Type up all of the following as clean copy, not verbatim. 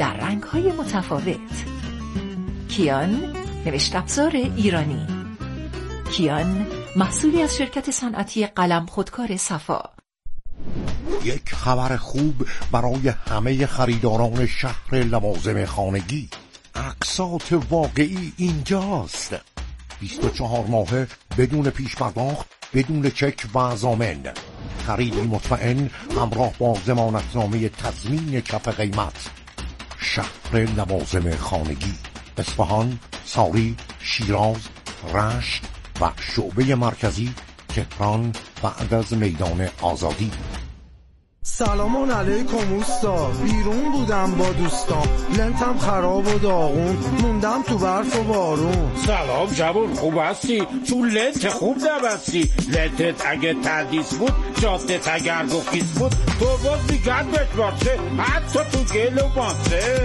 در رنگ‌های متفاوت. کیان، نوشت افزار ایرانی. کیان، محصولی از شرکت صنعتی قلم خودکار صفا. یک خبر خوب برای همه خریداران شهر لوازم خانگی. اقساط واقعی اینجاست. 24 ماهه بدون پیش پرداخت، بدون چک و ضامن. خریدی مطمئن همراه با ضمانتنامه تضمین کف قیمت. شهر لوازم خانگی، اصفهان، ساری، شیراز، رشت و شعبه مرکزی تهران بعد از میدان آزادی. سلام علیکم اوستا، بیرون بودم با دوستام، لنتم خراب و داغون، موندم تو برف و بارون. سلام جوون، خوب هستی؟ تو لنت خوب نبستی. لنتت اگه تردیس بود، جادت اگر گفیس بود، تو باز میگرد بهت باشه، حتی تو گل و باشه.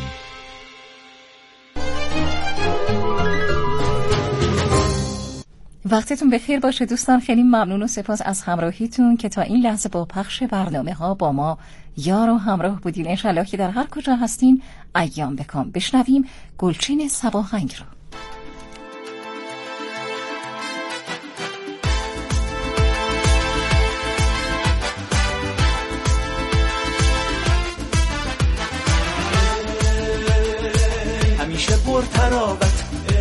وقتتون بخیر باشه دوستان، خیلی ممنون و سپاس از همراهیتون که تا این لحظه با پخش برنامه ها با ما یار و همراه بودین. انشالله که در هر کجا هستین ایام بکام. بشنویم گلچین صباهنگ رو. همیشه پرترابت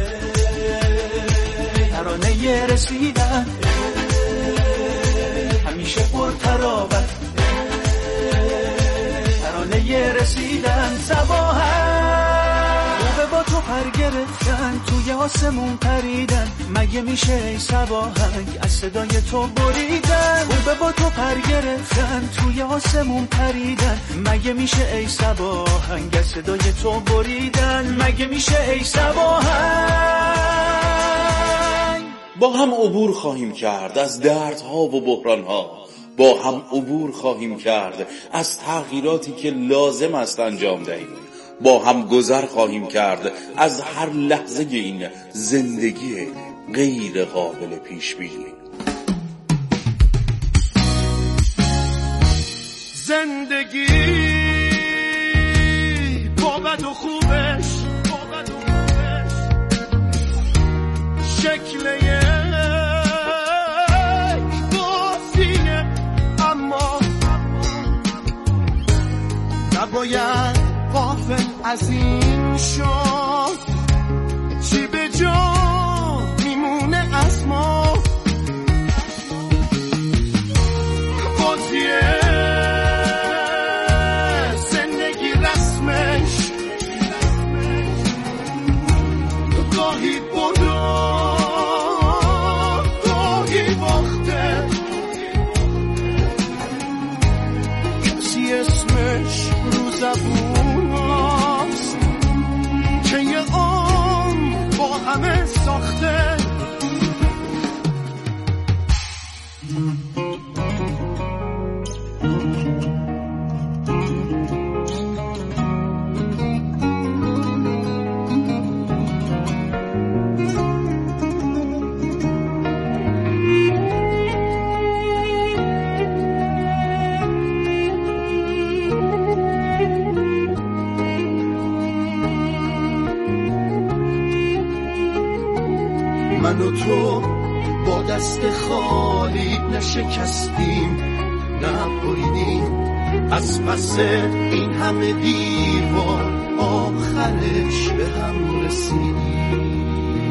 ترانه رسیدن، همیشه پرترابت ترانه رسیدن. صباحن خوبه با تو پر گرفتن، توی آسمون پریدن، مگه میشه ای صباحنگ از صدای تو بریدن. خوبه با تو پر گرفتن، توی آسمون پریدن، مگه میشه ای صباحنگ از صدای تو بریدن. مگه میشه ای صباحنگ. با هم عبور خواهیم کرد از دردها و بحرانها، با هم عبور خواهیم کرد از تغییراتی که لازم است انجام دهیم، با هم گذر خواهیم کرد از هر لحظه این زندگی غیر قابل پیش بینی. زندگی با بد و خوبش، شکل یک بازیه، اما نباید غافل از این شد چی به جا میمونه از ما. بازیه زندگی رسمش گاهی برو اسمش رو زبون هست که یه عمر با همه ساخته. من و تو با دست خالی نشکستیم، نبریدیم از پس این همه دیوار، آخرش به هم رسیدیم.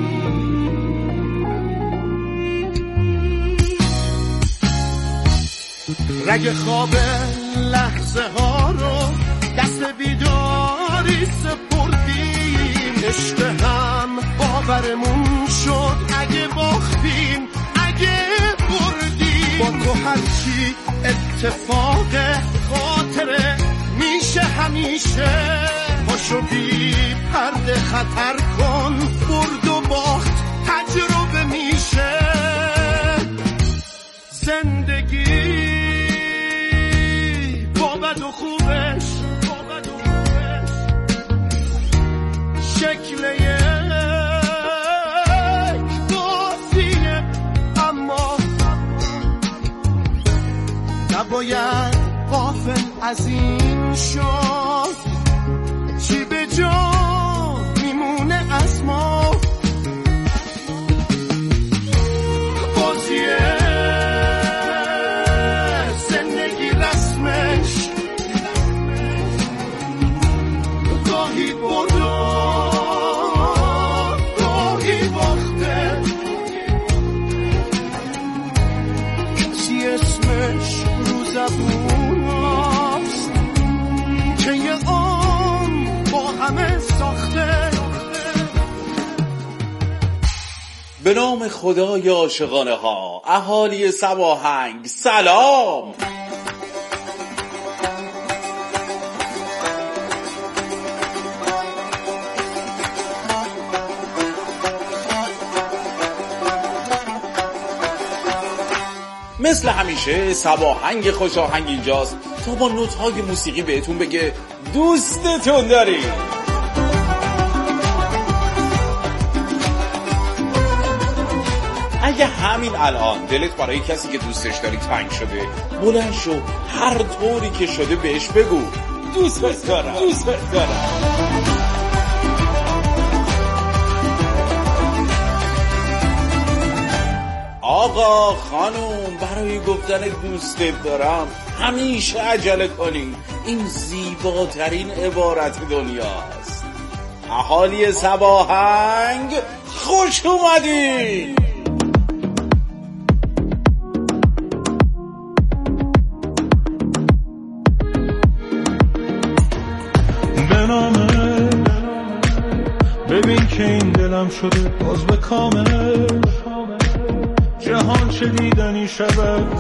رگ خواب لحظه ها رو دست بیداری سپردیم، عشق هم باورمون شد اگه باختیم اگه بردیم. با تو هرچی اتفاق خاطره میشه همیشه، پاشو بی پرده خطر کن، برد و باخت تجربه میشه. زندگی با بد و خوبش، شکل یک بازیه، اما نباید غافل از این شد گاهی برو گاهی باخته کسی اسمش رو زبون هست که یه با همه ساخته. به نام خدای عاشقانه ها، اهالی سباهنگ سلام. مثل همیشه سباهنگ خوش آهنگ اینجاست تا با نوت‌های موسیقی بهتون بگه دوستتون داریم. اگه همین الان دلت برای کسی که دوستش داری تنگ شده، بلند شو هر طوری که شده بهش بگو دوستت دارم. آقا خانوم، برای گفتن دوستت دارم همیشه عجله کنین. این زیباترین عبارت دنیاست. اهالی سباهنگ خوش اومدین. بنامه ببین که این دلم شده باز به کامل، جهان چه دیدنی شود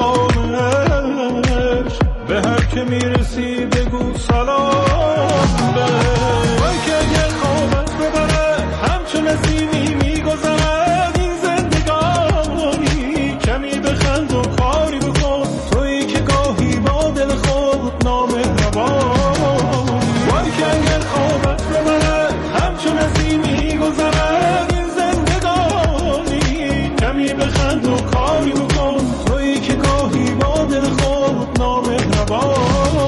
زبانش، به هر که میرسی بگو سلام بهش. وای که اگه خوابت ببره همچون نسیمی میگذرد این زندگانی، کمی بخند و کاری بکن تویی که گاهی با دل خود نامهربانی. وای که اگه خوابت ببره همچون نسیمی میگذرد این زندگانی، کمی بخند و کاری بکن تویی که گاهی با دل خود نامهربانی.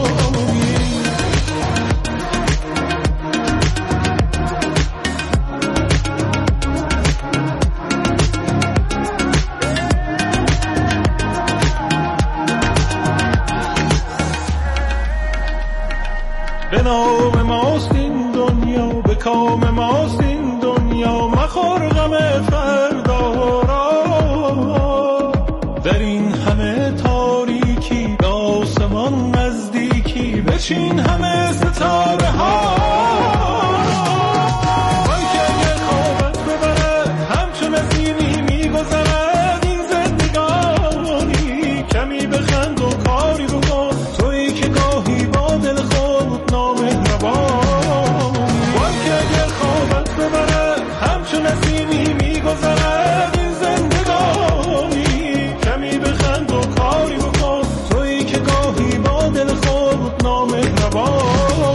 به نام ماست این دنیا، به کام ماست این دنیا، مخور غم فردا را. در این همه تاریکی به آسمان نزدیکی، بچین همه ستاره ها. وای که اگه خوابت ببره همچون نسیمی میگذرد این زندگانی، کمی بخند و کاری بکن تویی که گاهی با دل خود نامهربانی. وای که اگه خوابت ببره همچون نسیمی میگذرد این زندگانی، کمی بخند و کاری بکن تویی که گاهی با دل خود نامهربانی.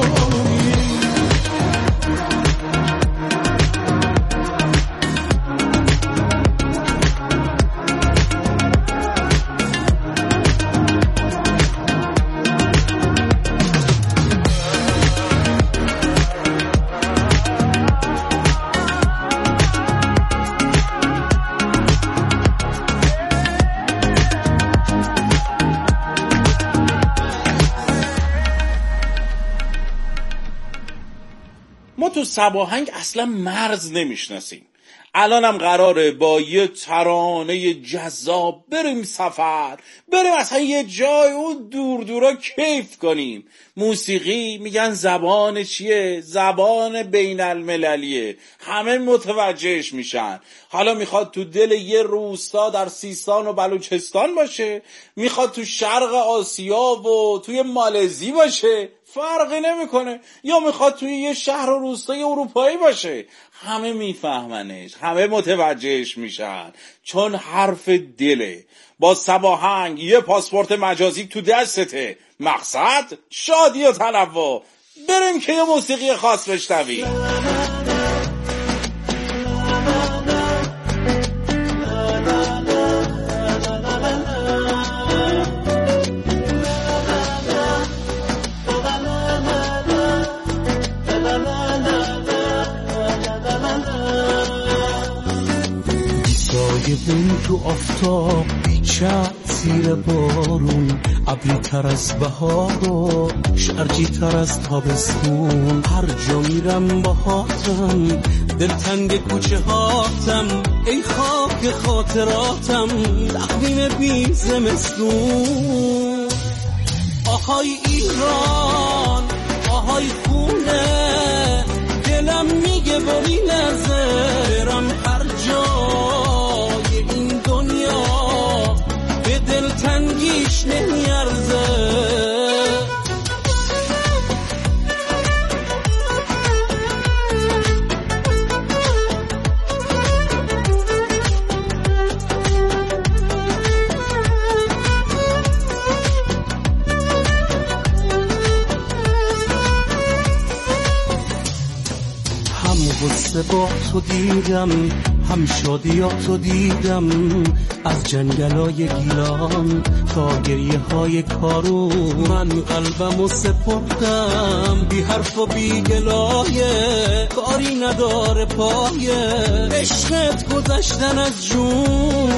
ما تو سباهنگ اصلا مرز نمیشناسیم. الانم قراره با یه ترانه جذاب بریم سفر، بریم اصلا یه جای اون دور دورا کیف کنیم. موسیقی میگن زبان چیه؟ زبان بین المللیه، همه متوجهش میشن. حالا میخواد تو دل یه روستا در سیستان و بلوچستان باشه، میخواد تو شرق آسیا و توی مالزی باشه، فرقی نمیکنه، یا میخواد توی یه شهر و روستای اروپایی باشه، همه میفهمنش، همه متوجهش میشن، چون حرف دله. با سباهنگ یه پاسپورت مجازی تو دستته، مقصد شادی و تنوع. بریم که یه موسیقی خاص بشنویم. بون تو آفتاب بیچه زیر بارون، ابری تر از بهار و هرچی‌تر از تابستون، هر جا میرم باهاتم، دلتنگ کوچه هاتم، ای خاک خاطراتم، تقویم بی زمستون. آهای ایران، آهای خونه، دلم میگه با میلرزه، برم هر جای این دنیا، به دلتنگیش نمیارزه. غصه با تو دیدم، هم شادیاتو دیدم، از جنگلای گیلان تا گریه های کارون. من قلبمو سپردم بی حرف و بی گلایه، کاری نداره پایه، عشقت گذشتن از جون.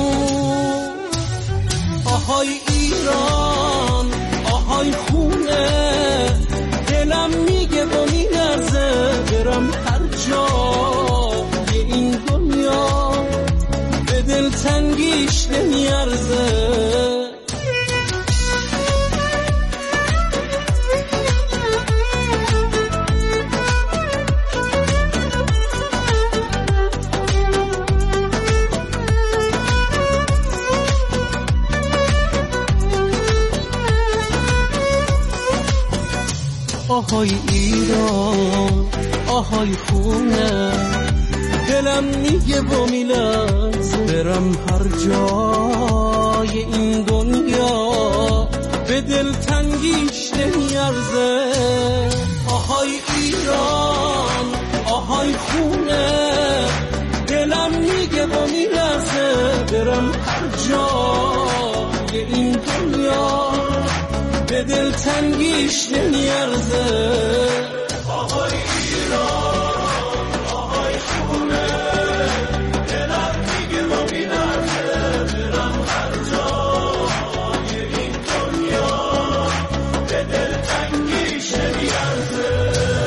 آهای ایران، آهای خونه، دلم میگه با میلرزه، برم هر جای این دنیا، به دلتنگیش نمیارزه. آهای ایران، آهای خونه، دلم میگه با میلرزه، برم هر جای این دنیا، به دلتنگیش نمیارزه. آهای ایران، آهای خونه، دلم میگه با میلرزه، برم هر جای این دنیا، به دلتنگیش نمیارزه. آهای ایران، آهای خونه، دلم میگه با میلرزه، برم هر جای این دنیا، به دلتنگیش نمیارزه.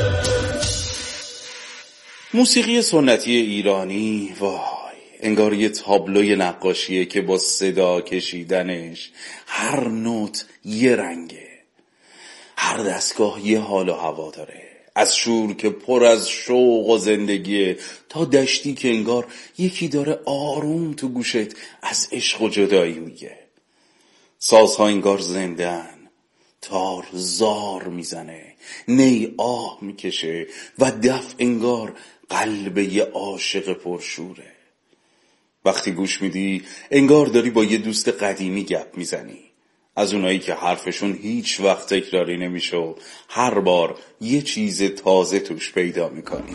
موسیقی سنتی ایرانی، وای، انگار یه تابلوی نقاشیه که با صدا کشیدنش هر نوت یه رنگه، هر دستگاه یه حال و هوا داره، از شور که پر از شوق و زندگیه تا دشتی که انگار یکی داره آروم تو گوشت از عشق و جدایی میگه. سازها انگار زندن، تار زار میزنه، نی آه میکشه و دف انگار قلب یه عاشق پرشوره. وقتی گوش میدی انگار داری با یه دوست قدیمی گپ میزنی، از اونایی که حرفشون هیچ وقت تکراری نمیشه و هر بار یه چیز تازه توش پیدا میکنی.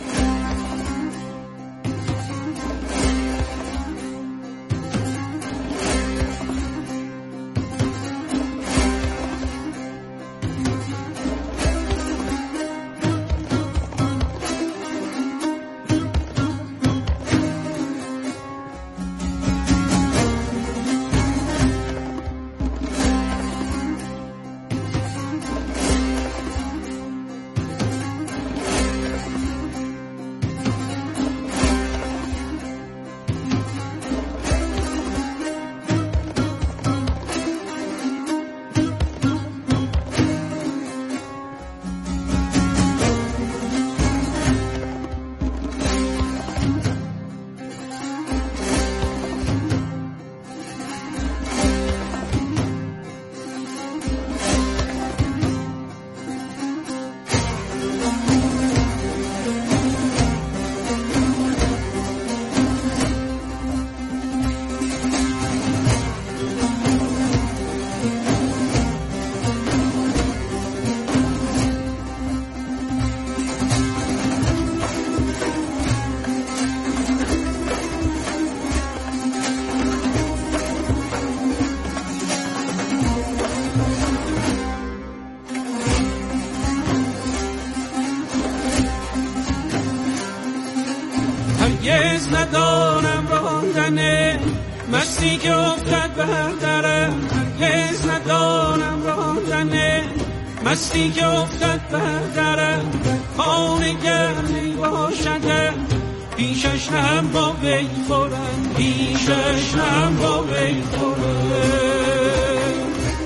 هرگز ندانم راندن مستی که افتد بر درم، هرگز ندانم راندن مستی که افتد بردرم خانه گرمی باشد پیشش هم با وی خورم پیشش هم با وی خورم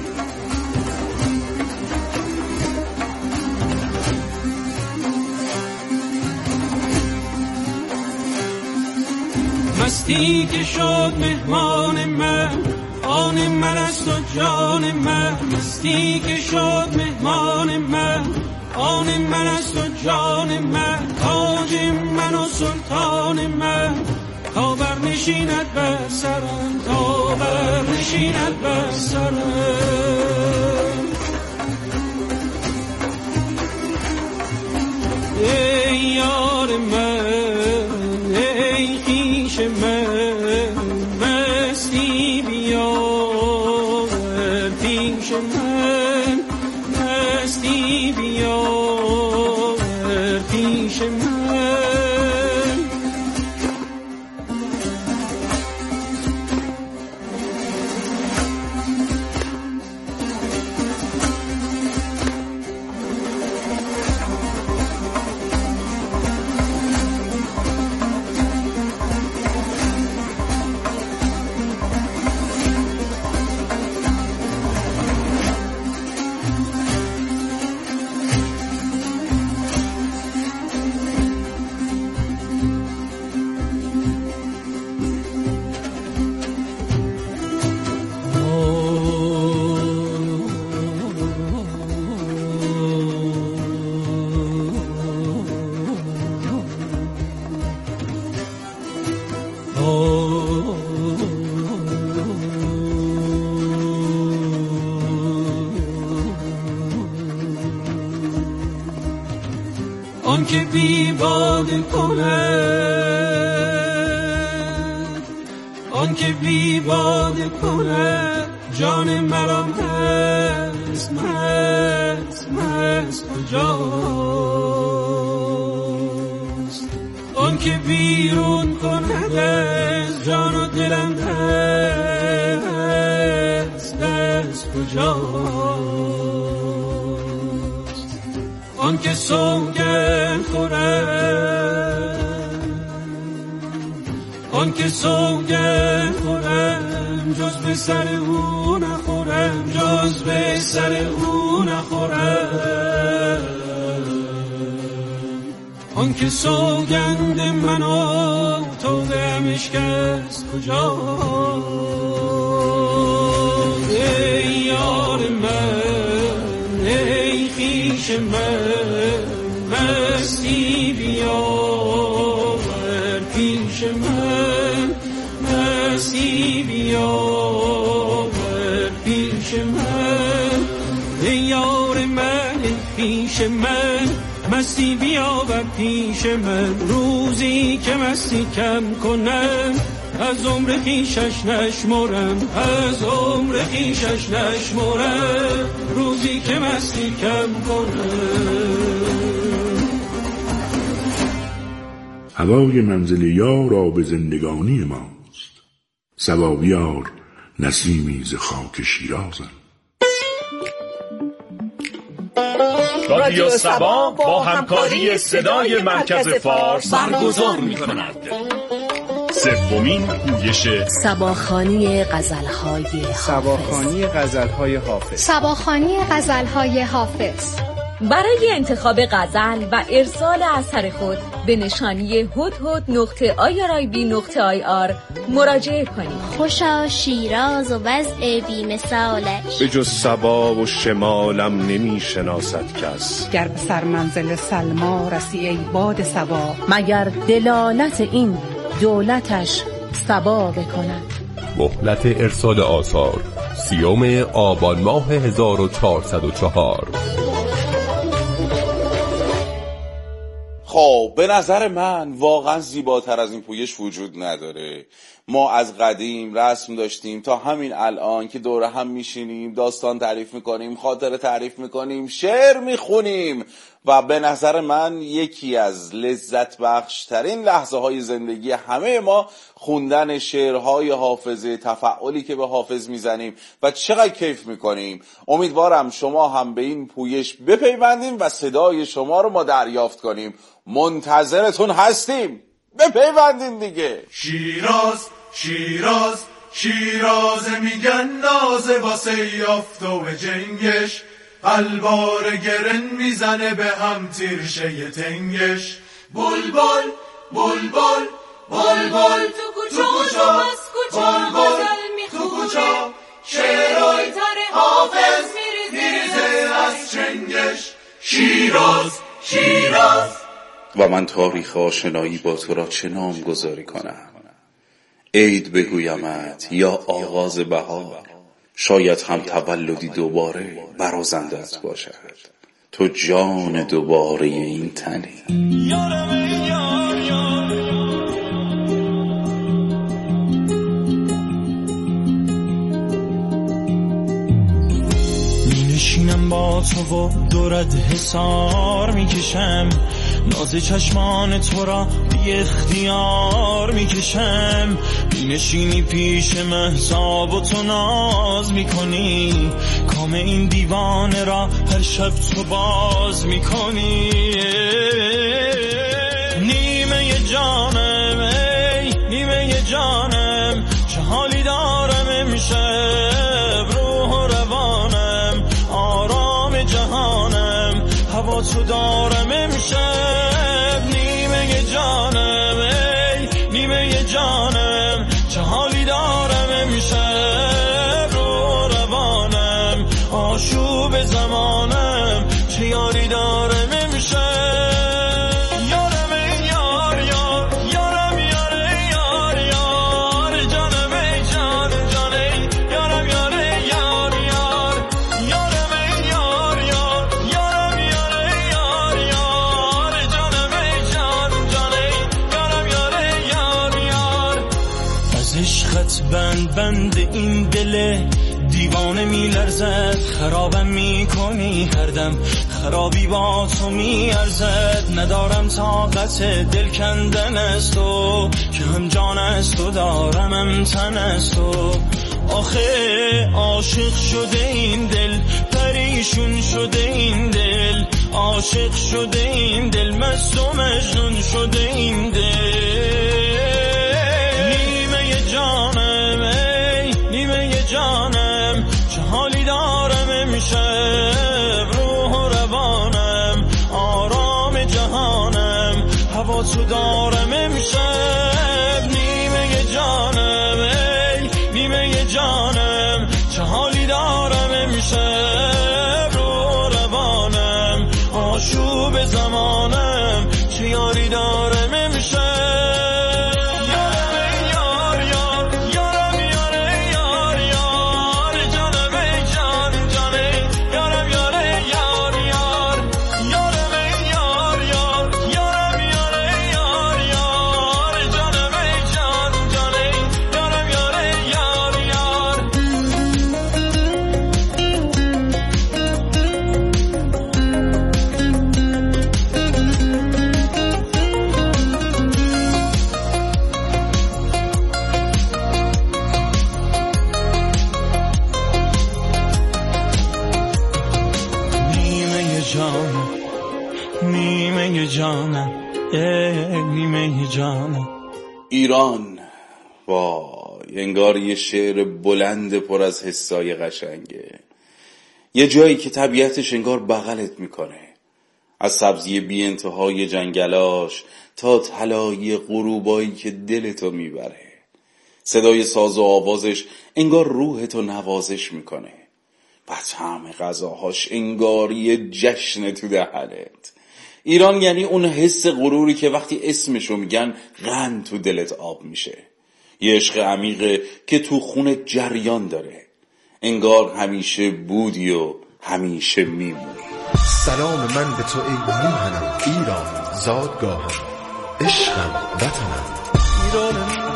مستی که شد مهمان من آن من است و جان من مستی که شد مهمان من آن من است و جان من تاج من و سلطان من تا برنشیند بر سرم تا برنشیند بر سرم ای یار من ای خویش من مستی بیاور پیش من مستی بیاور پیش من آن که بی باده کند آن که بی باده کند جان مرا مست مست مست کجاست آن که بیرون کند از جان و دلم دست دست کجاست آن که سوگند خورم آن که سوگند خورم جز به سر او نخورم جز به سر او نخورم آن که سوگند منو توبه‌ام شکست کجاست ای یار من ای خویش من مستی بیاور پیش من مستی بیاور پیش من ای یار من ای خویش من مستی بیاور پیش من روزی که مستی کم کنم از عمر خویشش نشمرم از عمر خویشش نشمرم روزی که مستی کم کنم هوای منزل یار آب زندگانی ماست صبا بیار نسیمی ز خاک شیرازم. رادیو صبا با همکاری صدای مرکز فارس برگزار می‌کند سومین پویش صباخوانی غزل‌های حافظ برای انتخاب غزل و ارسال اثر خود به نشانی hudhud.irib.ir مراجعه کنید. خوشا شیراز و وضع بی‌مثالش به جز صبا و شمالم نمی شناسد کس. گر به سرمنزل سلما رسی ای باد صبا مگر دلالت این دولتش صبا بکند. مهلت ارسال آثار 30 آبان ماه 1404. خب به نظر من واقعا زیباتر از این پویش وجود نداره. ما از قدیم رسم داشتیم تا همین الان که دوره هم میشینیم داستان تعریف میکنیم، خاطره تعریف میکنیم، شعر میخونیم و به نظر من یکی از لذت بخش ترین لحظه های زندگی همه ما خوندن شعرهای حافظه، تفعالی که به حافظ میزنیم و چقدر کیف میکنیم. امیدوارم شما هم به این پویش بپیوندیم و صدای شما رو ما دریافت کنیم. منتظرتون هستیم، بپیوندین دیگه. شیراز شیراز شیراز میگن نازه واسه یافتو به جنگش، قلبار گرن میزنه به هم تیرشه تنگش. بلبل بلبل بلبل تو کوچا از کوچا غزل میخونه، شعرهای حافظ میریزه از چنگش. شیراز شیراز. و من تاریخ آشنایی با تو را چه نام گذاری کنم؟ عید بگویمت یا آغاز بهار، شاید هم تولدی دوباره برازندت باشد. تو جان دوباره این تنی. میشینم با تو و دورت حسار میکشم، ناز چشمان تو را بی اختیار میکشم. مینشینی پیش مهتاب و تو ناز میکنی، کام این دیوانه را هر شب تو باز میکنی. نیمه جانم ای نیمه جانم، چه حالی دارم امشب، روح و روانم آرام جهانم، هوا تو دارم امشب. نیمه جانم ای نیمه جانم، چه حالی دارم امشب، رو روانم آشوب زمانم، چه یاری دارم امشب. یارم ای یار یار یارم یار یار یار، جانم ای جان جان ای یارم یار یار یار، یارم ای یار یار یارم یار یار یار، جانم ای جان جان ای یارم یار یار یار. از عشقت بند این دل دیوانه میلرزد، خرابم میکنی هر دم، خرابی با تو میارزد. ندارم طاقت دل کندن از تو، که هم جان از تو دارم هم تن از تو. آخه عاشق شده این دل، پریشون شده این دل، عاشق شده این دل، مست و مجنون شده این دل. نیمه جانم ای نیمه جانم، چه حالی دارم امشب، روح و روانم آرام جهانم، هوا تو دارم امشب. نیمه جانم ای نیمه جانم، چه حالی دارم امشب، روح و روانم آشوب زمانم، چه یاری دارم امشب. ایران، وای، انگار یه شعر بلند پر از حسای قشنگه. یه جایی که طبیعتش انگار بغلت میکنه، از سبزی بی انتهای جنگلاش تا طلایی غروبایی که دلتو میبره. صدای ساز و آوازش انگار روحتو نوازش میکنه و طعم غذاهاش انگار یه جشن تو دهنت. ایران یعنی اون حس غروری که وقتی اسمشو میگن قند تو دلت آب میشه. یه عشق عمیقه که تو خونت جریان داره، انگار همیشه بودی و همیشه میمونی. سلام من به تو ای میهنم، ایران زادگاهم، عشقم، وطنم. ایران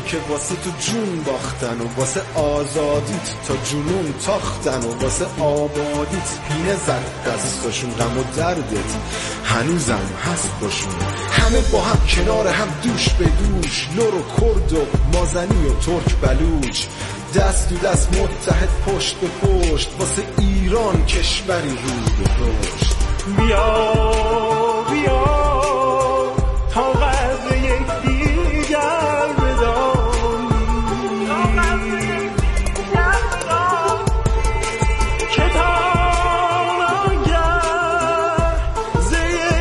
که واسه تو جون باختن و واسه آزادیت تا جنون تاختن و واسه آبادیت پینه زد دستاشون. غم و دردت هنوزم هست باشون. همه با هم کنار هم دوش به دوش، لور و کرد و مازنی و ترک بلوچ، دست تو دست متحد پشت به پشت واسه ایران کشوری رو به رشد. بیا بیا تا قدر یکدیگر بدانیم که تانگر ز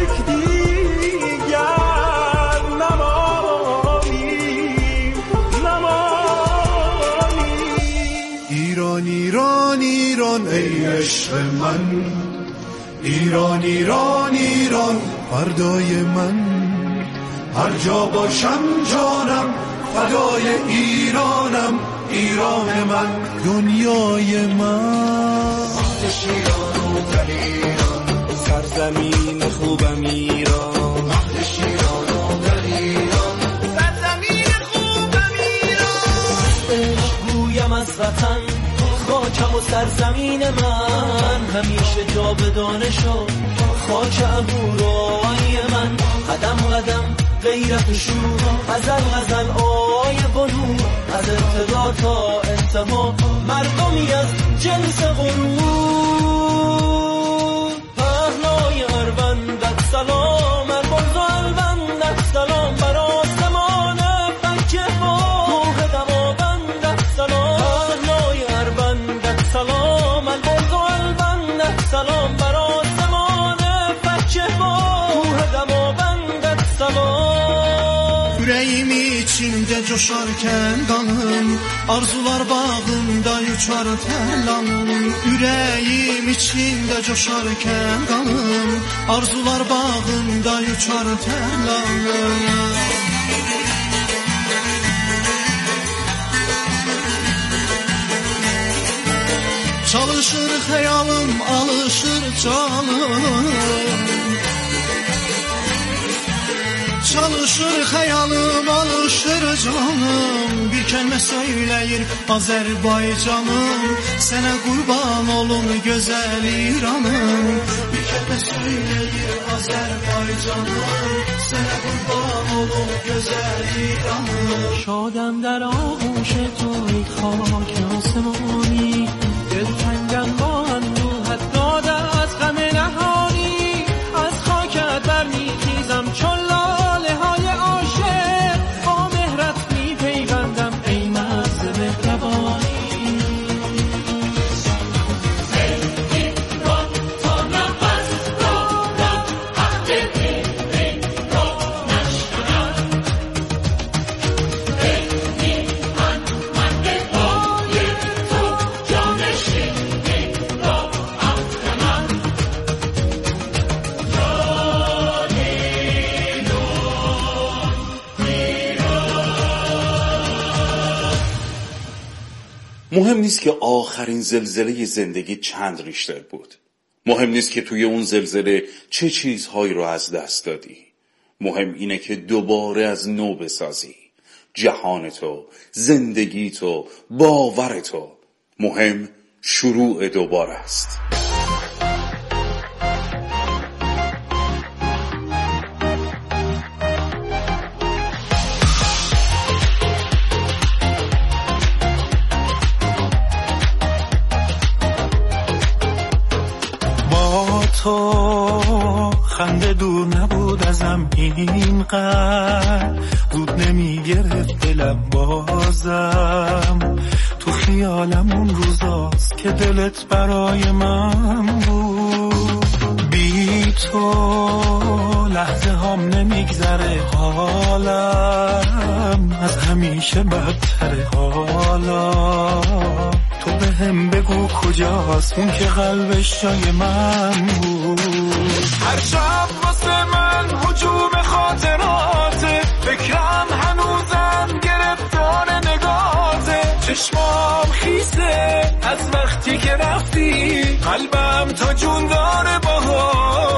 یکدیگر نمانیم. ایران ایران ایران ای عشق من، ایران ایران ایران فردای من، هر جا باشم جانم فدای ایرانم، ایران من دنیای من. شیران و در ایران سرزمین خوبم ایران، مهد شیران و در ایران سرزمین خوبم ایران. عشق گویم از وطن خاکم و سرزمین من، همیشه جاودانه شد خاک ابورای من. قدم قدم غیرت شور، غزل غزل آی بنور، از ابتدا تا انتها مردمی از جنس غرور. پهنای اروندت سلام، ارباز و البندت سلام، بر آسمان بکه ماه دماوندت سلام. پهنای اروندت سلام، ارباز و البندت سلام، بر آسمان بکه ماه دماوندت سلام. Yüreğim içinde coşarken kanım, arzular bağımda uçar terlanım. Yüreğim içinde coşarken kanım, arzular bağımda uçar terlanım. Çalışır hayalım, alışır canım, çalışır hayalım, alışır canım. Bir kelime söyleyir Azerbaycanım, sana kurban olun güzel İranım. Bir kelime söyleyir Azerbaycanım, sana kurban olun güzel İranım. شادم در آغوش تو ای خاک آسمانی، دلتنگم با اندوهت داده از غم نهانی. از خاکت برمیخیزم چون لاله های عاشق، با مهرت میپیوندم ای مرز مهربانی. مهم نیست که آخرین زلزله زندگی چند ریشتر بود. مهم نیست که توی اون زلزله چه چیزهایی رو از دست دادی. مهم اینه که دوباره از نو بسازی. جهان تو، زندگی تو، باور تو. مهم شروع دوباره است. تو خنده دور نبود ازم اینقدر، زود نمی گرفت دلم بازم. تو خیالم اون روزاست که دلت برای من بود. بی تو لحظه هم نمیگذره، حالم از همیشه بدتره حالا. تو به هم بگو کجاست اون که قلبش جای من بود. هر شب واسه من هجوم خاطراته، فکرم هنوزم گرفتار نگاته. چشمام خیسه از وقتی که رفتی، قلبم تا جون داره